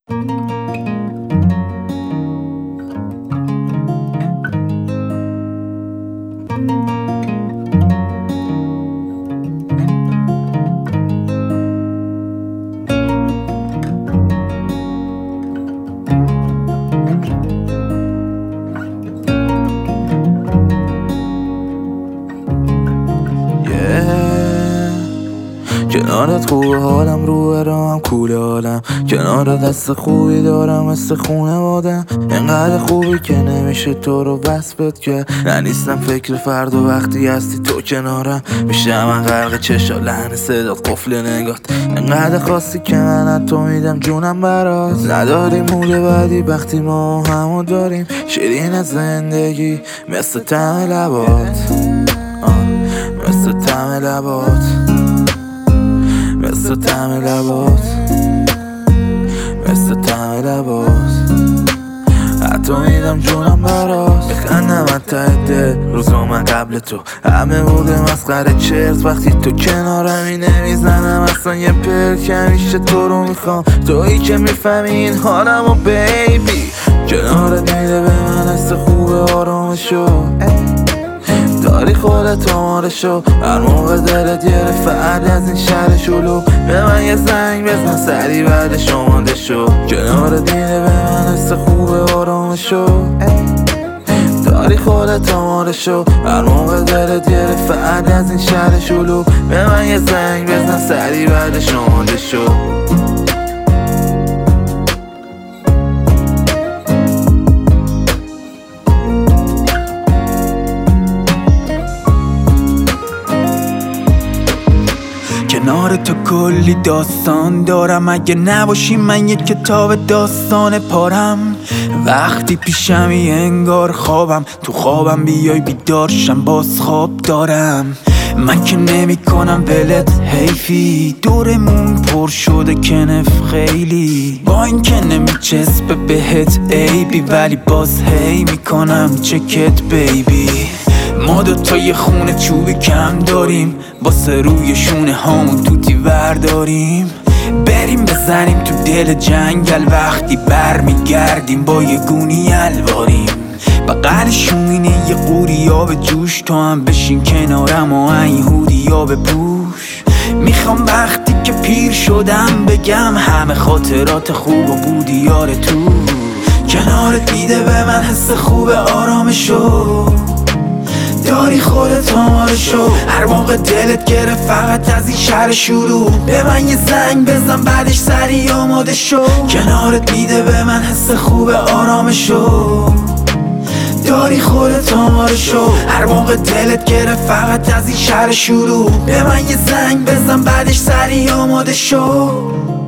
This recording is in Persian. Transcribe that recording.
کنارت خوبه حالم، روی راهم کوله حالم، کنارت دست خوبی دارم مثل خونوادم. انقدر خوبی که نمیشه تو رو وصفت که نیستم فکر فرد و وقتی هستی تو کنارم میشه من غرق چشا لحن صدات قفل نگات. انقدر خاصی که من از تو میدم جونم برات. نداری مود بعدی وقتی ما همو داریم، شیرین زندگی مثل طعم لبات، مثل طعم لبات، مثل طعم لبات، مثل طعم لبات. حتی میدم جونم برات. بخندم از ته دل روزا من قبل تو همه بوده مسخره چرت. وقتی تو کنارمی نمیزنم اصلا یه پلک. همیشه تو رو میخوام، تویی که میفهمی این حالمو بیبی. کنارت میده به من حس خوبه آرامشو، داری خودت آمارشو. هر موقع دلت گرفت فرد از این شهر شلو، به من یه زنگ بزن سری بعدش آماده شو. کنارت میده به من حس خوبه آرامشو، داری خودت آمارشو. هر موقع دلت گرفت فرد از این شهر شلو، به من یه زنگ بزن سری بعدش آماده شو. کنار تو کلی داستان دارم، اگه نباشی من یک کتاب داستان پارم. وقتی پیشمی انگار خوابم، تو خوابم بیای بیدارشم باز خواب دارم. من که نمی کنم ولت حیفی، دورمون پر شده کنف خیلی. با این که نمی چسبه بهت عیبی، ولی باز هی میکنم چکت بیبی. ما دوتا یه خونه چوبی کم داریم، واسه روی شونه هامون توتی ورداریم. بریم بزنیم تو دل جنگل، وقتی برمیگردیم با یه گونی الواریم. بغل شومینه یه قوری آب جوش، تو هم بشین کنارم و این هودی آب پوش. میخوام وقتی که پیر شدم بگم همه خاطرات خوب و بودی یار تو. کنارت میده به من حس خوب آرامشو، داری خودت آمارشو. هر موقع دلت گرفت فقط از این شهر شروع، به من یه زنگ بزن بعدش سری آماده شو. کنارت میده به من حس خوب آرامشو، داری خودت آمارشو. هر موقع دلت گرفت فقط از این شهر شروع، به من یه زنگ بزن بعدش سری آماده شو.